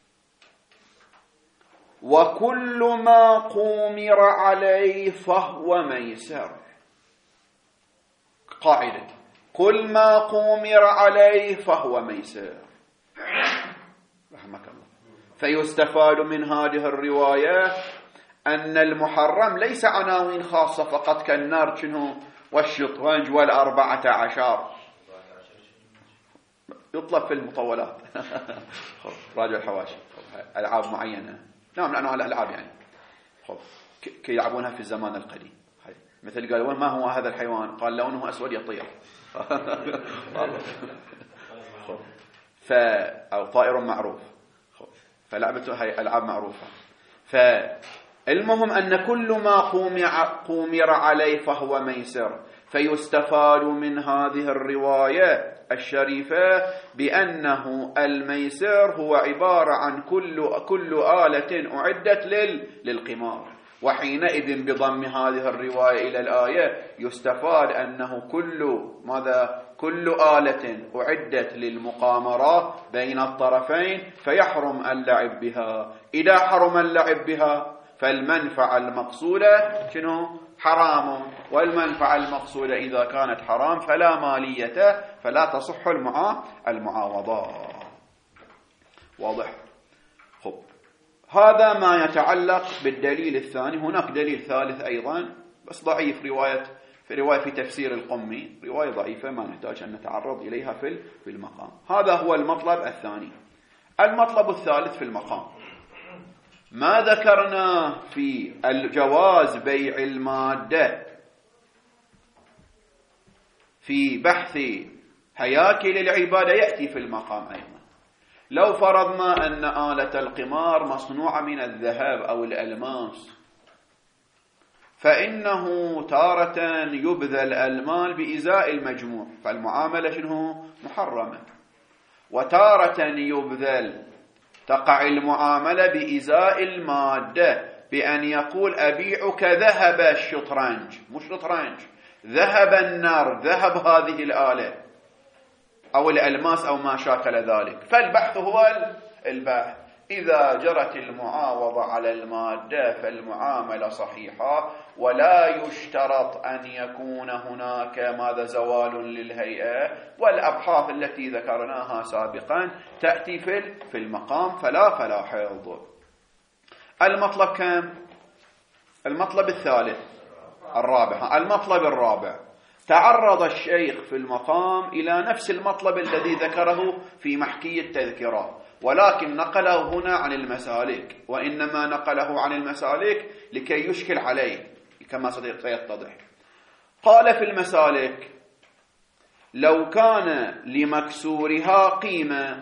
وكل ما قومر عليه فهو ميسر. قاعدة: كل ما قومر عليه فهو ميسر. رحمك الله. فيستفاد من هذه الرواية أن المحرم ليس عناوين خاصة فقط كالنار شنو والشطرنج والأربعة عشر، يطلب في المطولات راجع الحواشي ألعاب معينة، نعم أنواع الألعاب يعني كي يلعبونها في الزمان القديم، مثل قالوا ما هو هذا الحيوان؟ قال لونه أسود يطير ف أو طائر معروف، فلعبته هي ألعاب معروفة. فالمهم أن كل ما قومر عليه فهو ميسر. فيستفاد من هذه الرواية الشريفة بأنه الميسر هو عبارة عن كل كل آلة أعدت لل للقمار. وحينئذ بضم هذه الرواية إلى الآية يستفاد أنه كل ماذا؟ كل آلة أعدت للمقامرة بين الطرفين فيحرم اللعب بها. إذا حرم اللعب بها فالمنفعة المقصودة شنو؟ حرام، والمنفعة المقصودة إذا كانت حرام فلا مالية، فلا تصح المعا... المعاوضة. واضح؟ خب، هذا ما يتعلق بالدليل الثاني. هناك دليل ثالث أيضا بس ضعيف، رواية في رواية في تفسير القمي، رواية ضعيفة ما نحتاج أن نتعرض إليها في في المقام. هذا هو المطلب الثاني. المطلب الثالث في المقام ما ذكرنا في الجواز بيع المادة في بحث هياكل العبادة يأتي في المقام أيضا. لو فرضنا أن آلة القمار مصنوعة من الذهب أو الألماس، فإنه تارة يبذل المال بإزاء المجموع، فالمعاملة شنو؟ محرمة. وتارة يبذل تقع المعاملة بإزاء المادة، بأن يقول أبيعك ذهب الشطرنج، مش شطرنج، ذهب النار، ذهب هذه الآلة أو الألماس أو ما شاكل ذلك. فالبحث هو البحث إذا جرت المعاوضة على المادة فالمعاملة صحيحة، ولا يشترط أن يكون هناك ماذا زوال للهيئة، والأبحاث التي ذكرناها سابقا تأتي في المقام فلا فلا حيض. المطلب كم؟ المطلب الثالث الرابع. المطلب الرابع تعرض الشيخ في المقام إلى نفس المطلب الذي ذكره في محكي التذكرة، ولكن نقله هنا عن المسالك، وإنما نقله عن المسالك لكي يشكل عليه كما سيتضح. قال في المسالك: لو كان لمكسورها قيمة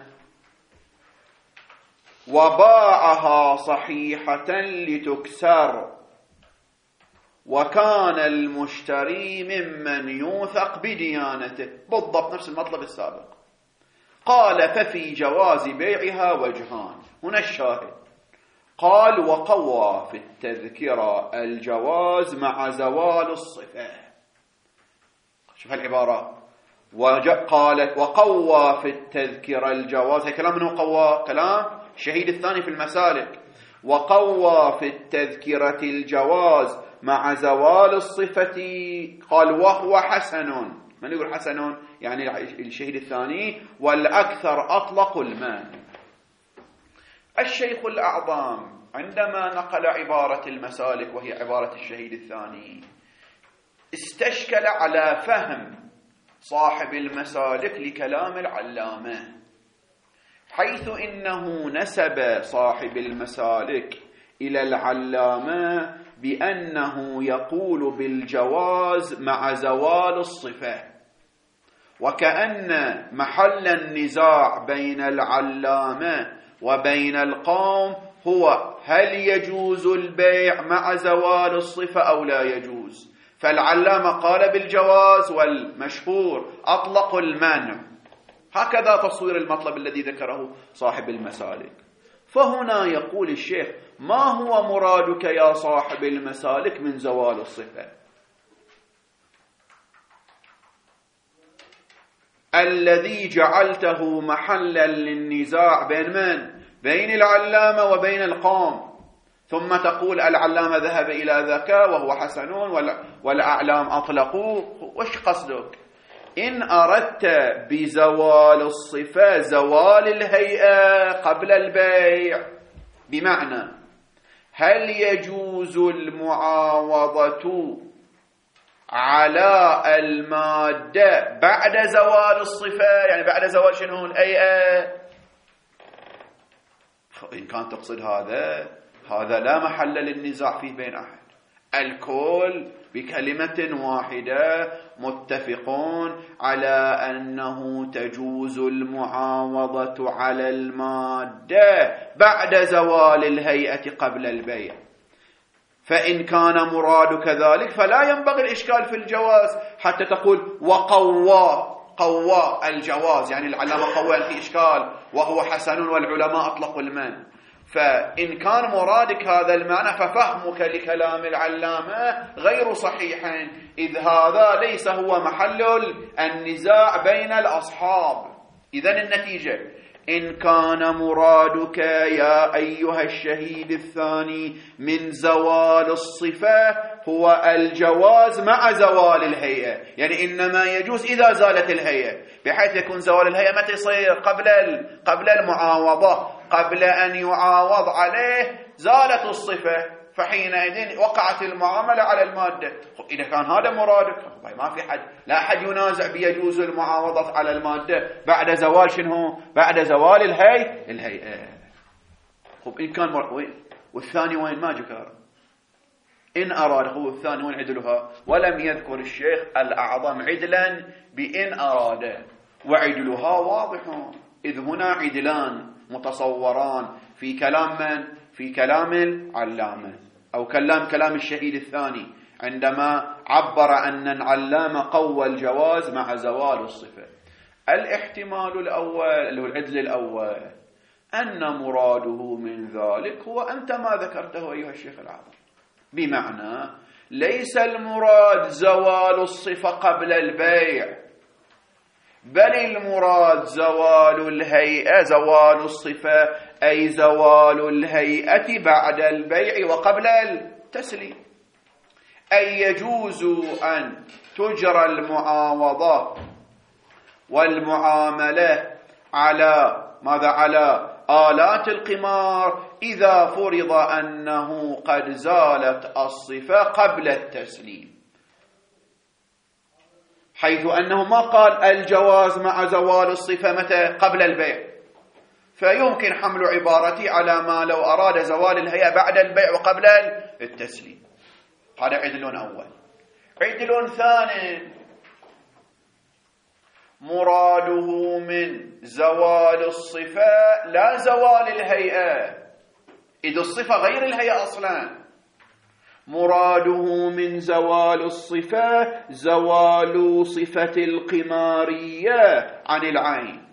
وباعها صحيحة لتكسر وكان المشتري ممن يوثق بديانته، بالضبط نفس المطلب السابق. قال: ففي جواز بيعها وجهان. هنا الشاهد قال: وقوى في التذكرة الجواز مع زوال الصفة. شوف العبارة، قالت: وقوى في التذكرة الجواز. هي كلام منه قوى؟ كلام الشهيد الثاني في المسالك. وقوى في التذكرة الجواز مع زوال الصفة. قال: وهو حسن. من يقول حسن؟ يعني الشهيد الثاني. والأكثر أطلق المال. الشيخ الأعظم عندما نقل عبارة المسالك وهي عبارة الشهيد الثاني استشكل على فهم صاحب المسالك لكلام العلامة، حيث إنه نسب صاحب المسالك إلى العلامة بأنه يقول بالجواز مع زوال الصفة، وكأن محل النزاع بين العلامة وبين القوم هو هل يجوز البيع مع زوال الصفة أو لا يجوز. فالعلامة قال بالجواز، والمشهور أطلق المنع. هكذا تصوير المطلب الذي ذكره صاحب المسالك. فهنا يقول الشيخ: ما هو مرادك يا صاحب المسالك من زوال الصفة؟ الذي جعلته محلا للنزاع بين من؟ بين العلامة وبين القوم، ثم تقول العلامة ذهب إلى ذكاء وهو حسنون والأعلام أطلقوا. وش قصدك؟ إن أردت بزوال الصفة زوال الهيئة قبل البيع، بمعنى هل يجوز المعاوضة على المادة بعد زوال الصفة؟ يعني بعد زوال شنو؟ الهيئة. إن كان تقصد هذا هذا لا محل للنزاع فيه بين أحد. الكل بكلمة واحدة متفقون على أنه تجوز المعاوضة على المادة بعد زوال الهيئة قبل البيع. فإن كان مرادك ذلك فلا ينبغي الإشكال في الجواز حتى تقول وقوى قوى الجواز، يعني العلامة قوى في إشكال وهو حسن والعلماء أطلقوا المنع. فإن كان مرادك هذا المعنى ففهمك لكلام العلامة غير صحيح، إذ هذا ليس هو محل النزاع بين الأصحاب. إذن النتيجة: إن كان مرادك يا أيها الشهيد الثاني من زوال الصفة هو الجواز مع زوال الهيئة، يعني إنما يجوز إذا زالت الهيئة، بحيث يكون زوال الهيئة متى يصير؟ قبل قبل المعاوضة، قبل أن يعاوض عليه زالت الصفة، فحينئذ وقعت المعاملة على المادة. إذا كان هذا مرادك ما في حد، لا أحد ينازع بيجوز المعاوضة على المادة بعد زوال شنو؟ بعد زوال الهيئة الهيئة. خب إن كان مر... وين؟ والثاني وين؟ ما ذكر. إن أراد هو الثاني وين عدلها؟ ولم يذكر الشيخ الأعظم عدلا بإن أراد، وعدلها واضح، إذ هنا عدلان متصوران في كلام من؟ في كلام العلامة أو كلام كلام الشهيد الثاني عندما عبر أن العلامة قوى الجواز مع زوال الصفة. الاحتمال الأول اللي هو العدل الأول أن مراده من ذلك هو أنت ما ذكرته أيها الشيخ العظيم، بمعنى ليس المراد زوال الصفة قبل البيع، بل المراد زوال الهيئة، زوال الصفة أي زوال الهيئة بعد البيع وقبل التسليم. أي يجوز أن تجرى المعاوضة والمعاملة على ماذا؟ على آلات القمار إذا فرض أنه قد زالت الصفة قبل التسليم، حيث أنه ما قال الجواز مع زوال الصفة متى؟ قبل البيع، فيمكن حمل عبارتي على ما لو أراد زوال الهيئة بعد البيع وقبل التسليم. هذا عدل أول. عدل ثاني، مراده من زوال الصفة لا زوال الهيئة، إذ الصفة غير الهيئة أصلا. مراده من زوال الصفة زوال صفة القمارية عن العين،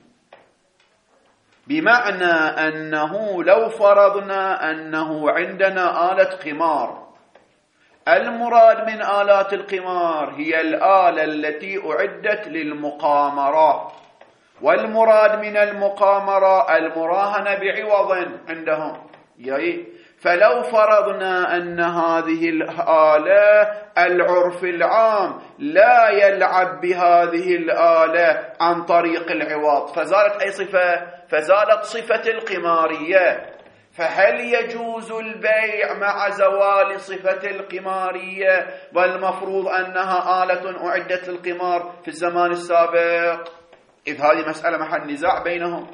بمعنى أنه لو فرضنا أنه عندنا آلة قمار، المراد من آلات القمار هي الآلة التي أعدت للمقامرة، والمراد من المقامرة المراهنة بعوض عندهم. فلو فرضنا أن هذه الآلة العرف العام لا يلعب بهذه الآلة عن طريق العوض، فزالت أي صفة؟ فزالت صفة القمارية. فهل يجوز البيع مع زوال صفة القمارية والمفروض أنها آلة أعدت للقمار في الزمان السابق؟ إذ هذه مسألة محل نزاع بينهم.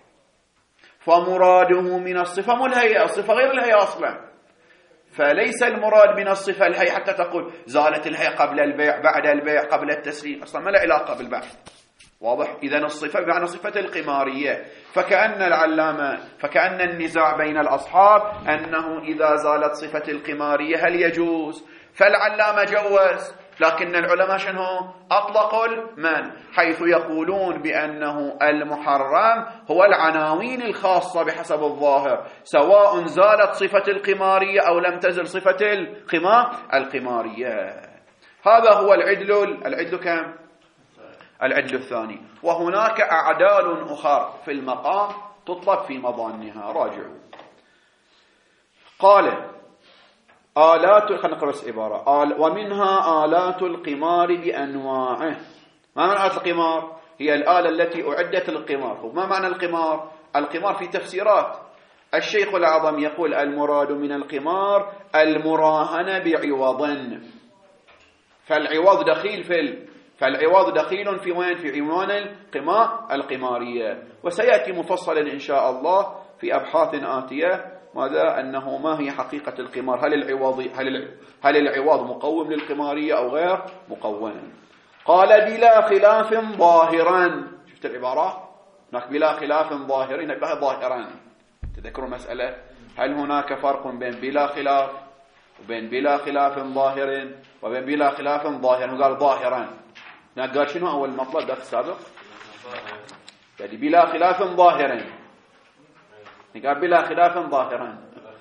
فمراده من الصفة مو الهيئة، الصفة غير الهيئة أصلا، فليس المراد من الصفة الهيئة حتى تقول زالت الهيئة قبل البيع بعد البيع قبل التسليم، أصلا ما له علاقة بالبحث. واضح؟ إذن الصفة بمعنى صفة القمارية. فكأن العلامة فكأن النزاع بين الأصحاب أنه إذا زالت صفة القمارية هل يجوز؟ فالعلامة جوز، لكن العلماء شنو؟ أطلقوا المن، حيث يقولون بأنه المحرم هو العناوين الخاصة بحسب الظاهر، سواء زالت صفة القمارية أو لم تزل صفة القمار القمارية. هذا هو العدل. العدل كم؟ العدل الثاني. وهناك أعدال أخرى في المقام تطلب في مظانها، راجعوا. قال آلات، خلينا نقرأ بس عبارة. آل ومنها آلات القمار بأنواعه. ما معنى آلات القمار؟ هي الآلة التي أعدت للقمار. ما معنى القمار؟ القمار في تفسيرات. الشيخ الأعظم يقول المراد من القمار المراهنة بعوض، فالعوض دخيل في ال... فالعوض دخيل في وين؟ في عنوان القمار القمارية. وسيأتي مفصلا إن شاء الله في أبحاث آتية ماذا أنه ما هي حقيقة القمار، هل العوض هل هل العوض مقوم للقمارية أو غير مقوم. قال بلا خلاف ظاهرا. شفت العبارة هناك؟ بلا خلاف ظاهرين، بلا ظاهرا. تذكروا مسألة، هل هناك فرق بين بلا خلاف وبين بلا خلاف ظاهر وبين بلا خلاف ظاهر؟ قال ظاهرا. قال شنو أول مطلب داخل السابق؟ يعني بلا خلاف ظاهرا، قال بلا خلاف ظاهرا.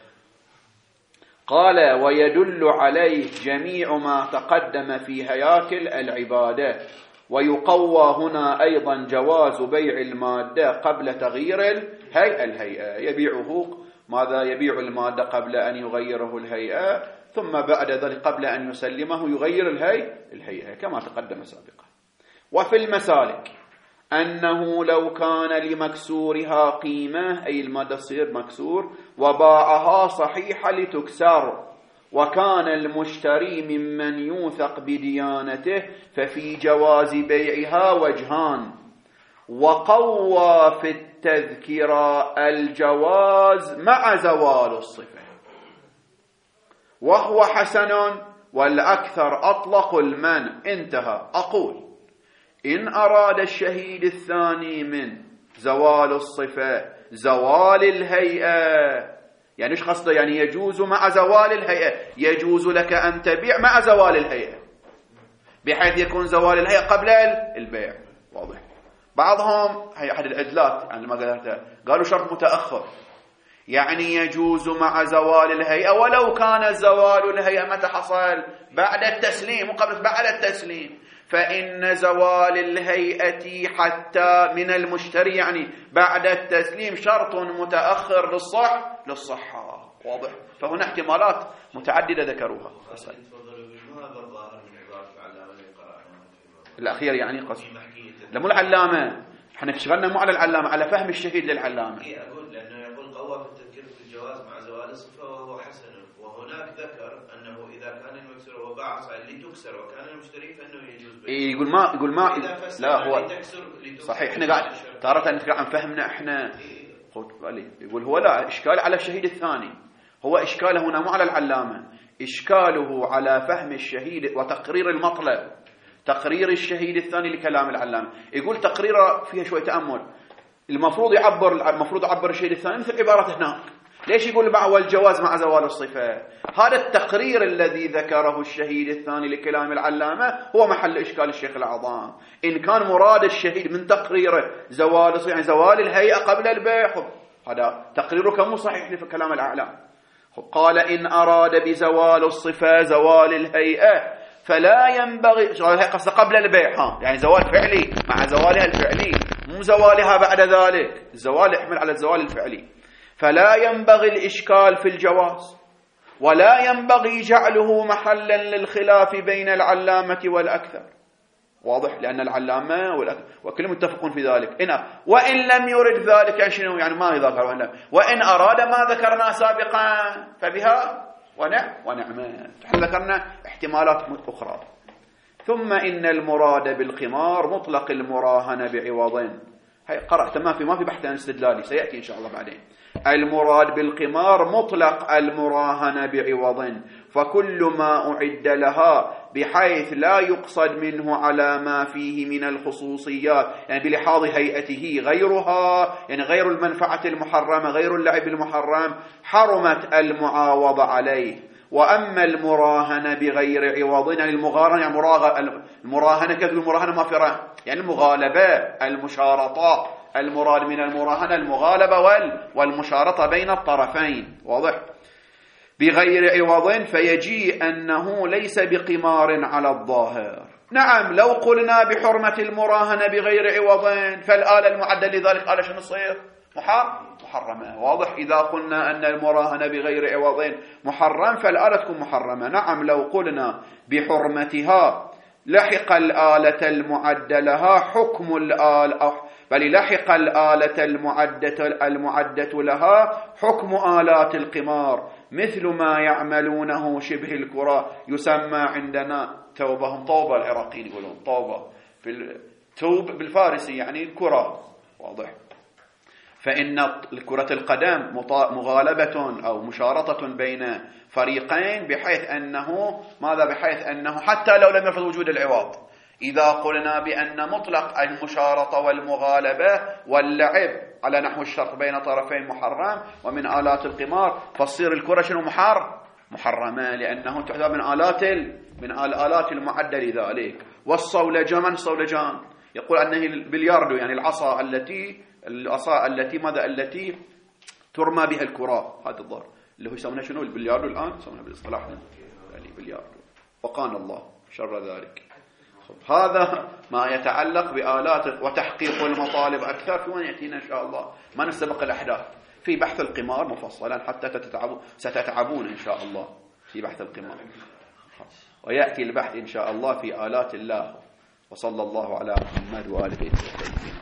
قال ويدل عليه جميع ما تقدم في هياكل العبادة، ويقوى هنا أيضا جواز بيع المادة قبل تغيير الهيئة. الهيئة يبيعه ماذا؟ يبيع المادة قبل أن يغيره الهيئة، ثم بعد ذلك قبل أن يسلمه يغير الهيئة الهيئة كما تقدم سابقا. وفي المسالك أنه لو كان لمكسورها قيمة، أي المادة تصير مكسور، وباعها صحيحة لتكسر، وكان المشتري ممن يوثق بديانته، ففي جواز بيعها وجهان. وقوى في التذكرة الجواز مع زوال الصفة، وهو حسن، والأكثر أطلق المنع. انتهى. أقول إن أراد الشهيد الثاني من زوال الصفة زوال الهيئة، يعني إيش قصده؟ يعني يجوز مع زوال الهيئة، يجوز لك أن تبيع مع زوال الهيئة، بحيث يكون زوال الهيئة قبل البيع. واضح؟ بعضهم هي أحد الأدلات يعني ما قالتها، قالوا شرط متأخر، يعني يجوز مع زوال الهيئة ولو كان زوال الهيئة متى حصل؟ بعد التسليم وقبل بعد التسليم. فإن زوال الهيئة حتى من المشتري يعني بعد التسليم شرط متأخر للصح للصحة. واضح؟ فهنا احتمالات متعددة ذكروها. الأخير يعني قصد لا مو العلامة، احنا اشتغلنا مو على العلامة، على فهم الشهيد للعلامة. إيه أقول لأنه يقول قوى في التذكير في الجواز مع زوال الصفة وهو حسن، وهناك ذكر أنه إذا كان المكسور وباع لتكسر وكان المشتري فإنه يجوز. إيه يقول ما يقول ما لا هو صحيح. احنا قاعد تارة نتكلم عن فهمنا احنا. يقول هو لا إشكال على الشهيد الثاني، هو إشكاله هنا مو على العلامة، إشكاله على فهم الشهيد وتقرير المطلب، تقرير الشهيد الثاني لكلام العلامة. يقول تقريره فيها شوية تأمل، المفروض يعبر المفروض يعبر الشهيد الثاني مثل عبارة هناك. ليش يقول مع والجواز مع زوال الصفة؟ هذا التقرير الذي ذكره الشهيد الثاني لكلام العلامة هو محل إشكال الشيخ الأعظم. إن كان مراد الشهيد من تقريره زوال الصفة يعني زوال الهيئة قبل البيع، هذا تقريره مو صحيح في كلام الأعلام. قال إن أراد بزوال الصفة زوال الهيئة فلا ينبغي زوال الهيئة قصد قبل البيع، ها يعني زوال فعلي مع زوالها الفعلي مو زوالها بعد ذلك، الزوال يحمل على الزوال الفعلي. فلا ينبغي الإشكال في الجواز ولا ينبغي جعله محلا للخلاف بين العلامة والأكثر. واضح؟ لأن العلامة والأكثر وكلهم متفقون في ذلك. إن وإن لم يرد ذلك يعني شنو؟ يعني ما يذكر وإن, وإن أراد ما ذكرنا سابقا فبها ونعم ونعمة. احنا ذكرنا احتمالات أخرى. ثم إن المراد بالقمار مطلق المراهنة بعوض. هي قرأت ما في ما في بحث عن استدلالي سيأتي إن شاء الله بعدين. المراد بالقمار مطلق المراهنة بعوض، فكل ما أعد لها بحيث لا يقصد منه على ما فيه من الخصوصيات يعني بلحاظ هيئته غيرها يعني غير المنفعة المحرمة غير اللعب المحرم حرمت المعاوضة عليه. وأما المراهنة بغير عوض يعني المغارنة يعني المراهنة كذب المراهنة مافرة يعني المغالبة المشارطة، المراد من المراهنة المغالبة والمشارطة بين الطرفين. واضح؟ بغير عوض فيجي أنه ليس بقمار على الظاهر. نعم لو قلنا بحرمة المراهنة بغير عوض فالآلة المعدة لذلك آلة شنو تصير؟ محرم محرمة. واضح؟ إذا قلنا أن المراهنة بغير عوض محرم فالآلة تكون محرمة. نعم لو قلنا بحرمتها لحق الآلة المعدة لها حكم الآلة بل لحق الآلة المعدة المعدة لها حكم آلات القمار مثل ما يعملونه شبه الكرة يسمى عندنا توبهم طوبة، العراقيين يقولون طوبة في التوب بالفارسي يعني الكرة. واضح؟ فإن كرة القدم مغالبة أو مشارطة بين فريقين بحيث أنه ماذا بحيث أنه حتى لو لم يفرض وجود العوض. إذا قلنا بأن مطلق المشارطة والمغالبة واللعب على نحو الشرط بين طرفين محرم ومن آلات القمار فتصير الكرة شنو محر محرمة لأنه تعتبر من آلات من الآلات المعدة لذلك. والصولجان من الصولجان يقول أنه البلياردو يعني العصا التي العصا التي ماذا التي ترمى بها الكرة، هذا الضرب اللي هو يسمونه شنو البلياردو الآن يسمونه بالاصطلاح البلياردو وقانا الله شر ذلك. هذا ما يتعلق بآلات وتحقيق المطالب أكثر في وين يأتينا إن شاء الله. ما نستبق الأحداث في بحث القمار مفصلا حتى تتعبوا ستتعبون إن شاء الله في بحث القمار، ويأتي البحث إن شاء الله في آلات الله. وصلى الله على محمد وآله وسلم.